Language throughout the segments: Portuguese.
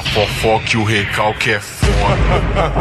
Fofoque o recalque é foda.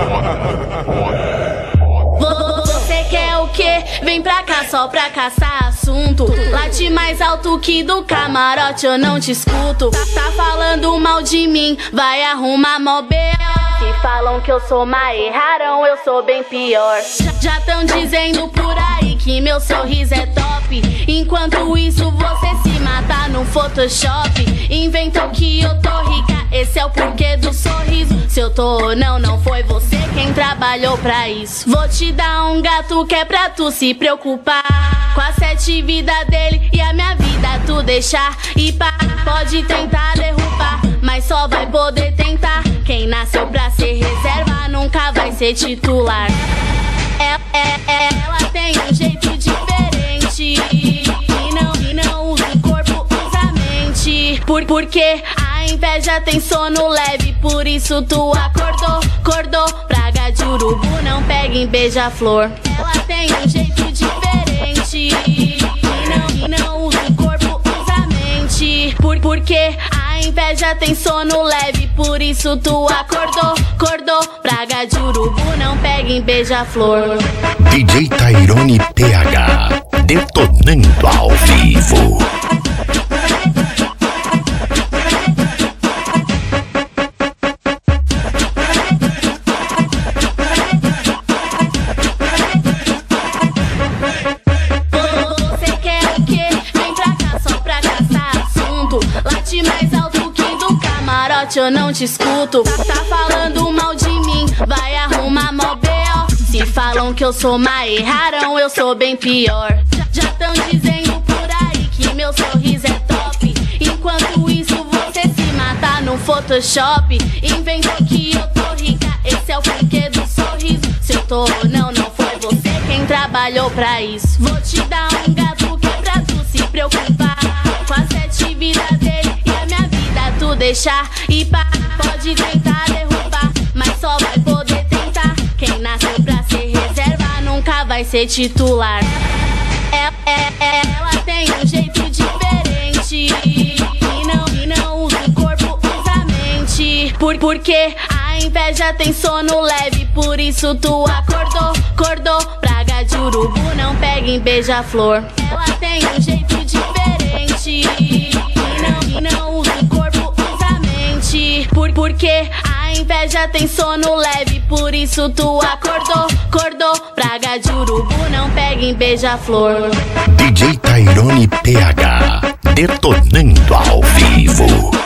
Você quer o quê? Vem pra cá só pra caçar assunto. Late mais alto que do camarote, eu não te escuto. Tá falando mal de mim, vai arrumar mó B.O. Se falam que eu sou má, erraram, eu sou bem pior. Já tão dizendo por aí que meu sorriso é top. Enquanto isso você se mata no Photoshop. Inventou que eu tô rica, esse é o porquê do sorriso. Se eu tô ou não, não foi você quem trabalhou pra isso. Vou te dar um gato que é pra tu se preocupar com as 7 vidas dele e a minha vida tu deixar. E pá, pode tentar derrubar, mas só vai poder tentar. Quem nasceu pra ser reserva nunca vai ser titular. Ela tem um jeito diferente e não usa o corpo, usa a mente. Porque a inveja tem sono leve, por isso tu acordou. Praga de urubu não pega em beija-flor. Ela tem um jeito diferente e não usa o corpo, usa a mente. Porque a inveja tem sono leve, por isso tu acordou. Praga de urubu não pega em beija-flor. DJ Tyrone PH, detonando ao vivo. Você quer o quê? Vem pra cá só pra caçar assunto. Late mais alto que do camarote, eu não te escuto. Tá falando mal de mim, vai arrumar mó B.O. Se falam que eu sou má, erraram, eu sou bem pior. Já tão dizendo por aí que meu sorriso é top. Enquanto isso você se mata no Photoshop. Inventou que eu tô rica, esse é o porquê do sorriso. Se eu tô ou não, não foi você quem trabalhou pra isso. Vou te dar um gato que é pra tu se preocupar com as 7 vidas dele e a minha vida tu deixar. E pá, pode tentar derrubar, mas só vai poder tentar. Quem nasceu pra ser reserva nunca vai ser titular. Ela tem um jeito diferente e não usa o corpo, usa a mente. Porque a inveja tem sono leve, por isso tu acordou. Praga de urubu não pega em beija-flor. Ela tem um jeito diferente e não usa o corpo, usa a mente. Porque a inveja tem sono leve, por isso tu acordou. Praga de urubu não pega em beija-flor. DJ Tyrone PH, detonando ao vivo.